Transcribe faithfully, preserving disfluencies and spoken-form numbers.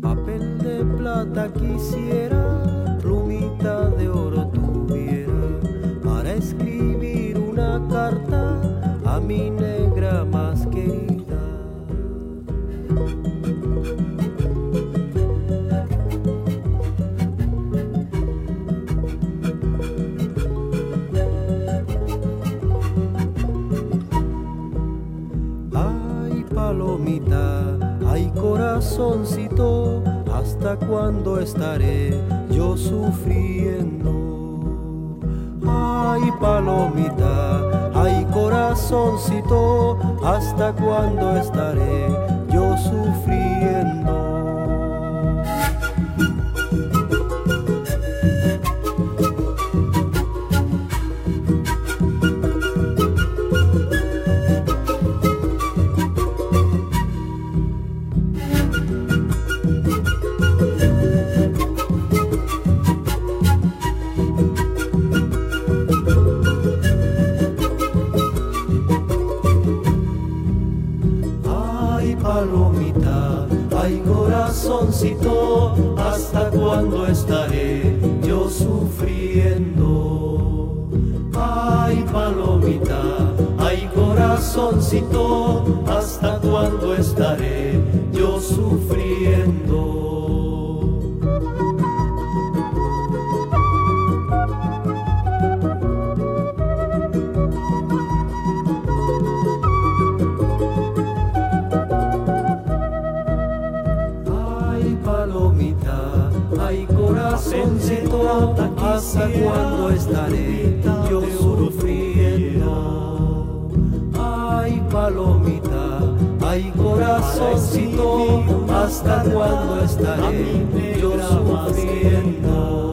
Papel de plata quisiera, plumita de oro tuviera, para escribir una carta a mi negra más querida. Palomita, ay corazoncito, ¿hasta cuándo estaré yo sufriendo? Ay palomita, ay corazoncito, ¿hasta cuándo estaré yo sufriendo? Palomita, ay corazoncito, ¿hasta cuándo estaré yo sufriendo? Ay palomita, ay corazoncito, ¿hasta cuándo estaré yo sufriendo? Palomita, ay corazoncito, ¿hasta cuándo estaré yo sufriendo? Ay palomita, ay corazoncito, ¿hasta cuándo estaré yo sufriendo?